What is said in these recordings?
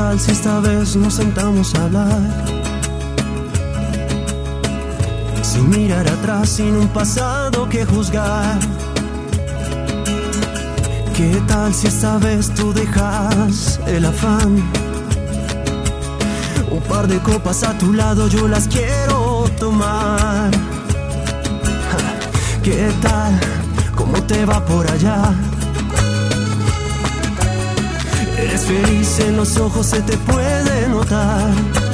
tal si esta vez nos sentamos a hablar? Sin mirar atrás, sin un pasado que juzgar. ¿Qué tal si esta vez tú dejas el afán? Un par de copas a tu lado yo las quiero tomar. ¿Qué tal? ¿Cómo te va por allá? Eres feliz, en los ojos se te puede notar.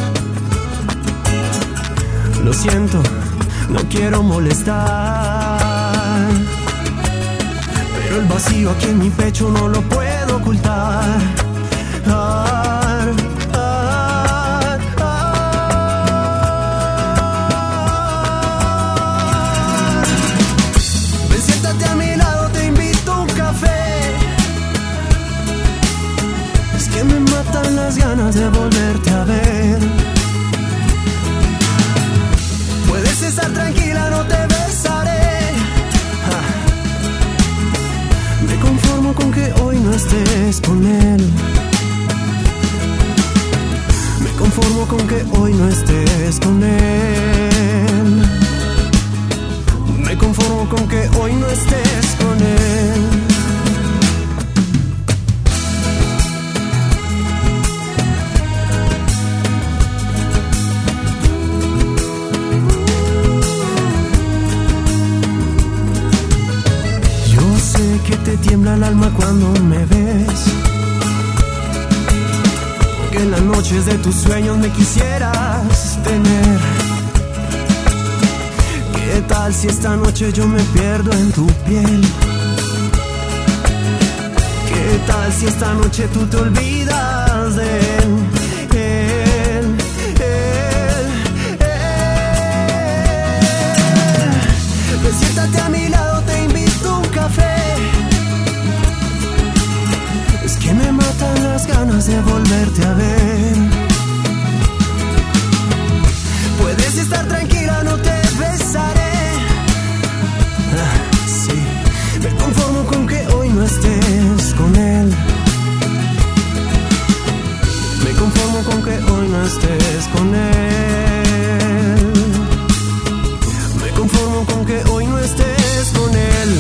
Lo siento, no quiero molestar, pero el vacío aquí en mi pecho no lo puedo ocultar. Ven, siéntate a mi lado, te invito a un café. Es que me matan las ganas de volverte a ver. Puedes estar tranquila, no te besaré. Me conformo con que hoy no estés con él. Me conformo con que hoy no estés con él. Me conformo con que hoy no estés con él. Que te tiembla el alma cuando me ves, porque en las noches de tus sueños me quisieras tener. ¿Qué tal si esta noche yo me pierdo en tu piel? ¿Qué tal si esta noche tú te olvidas de él? Ven, siéntate a mi lado, te invito a un café. Es que me matan las ganas de volverte a ver. Puedes estar tranquila, no te besaré. Sí, me conformo con que hoy no estés con él. Me conformo con que hoy no estés con él. Me conformo con que hoy no estés con él.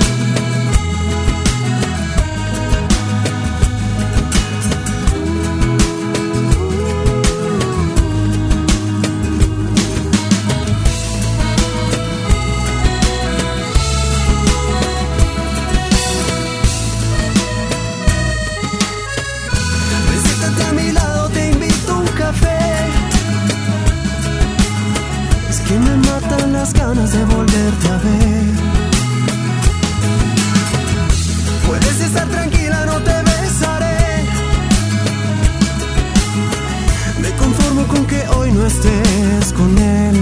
Que me matan las ganas de volverte a ver. Puedes estar tranquila, no te besaré. Me conformo con que hoy no estés con él.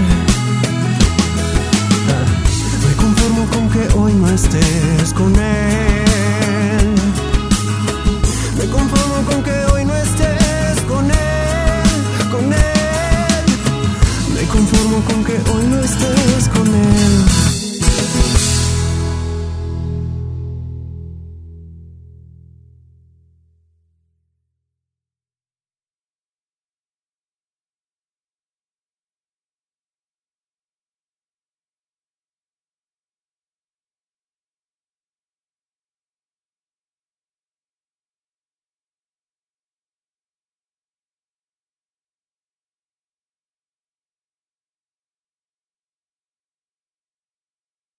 Me conformo con que hoy no estés con él. Me conformo con que hoy no estés con él, con él. Me conformo con que hoy no estés.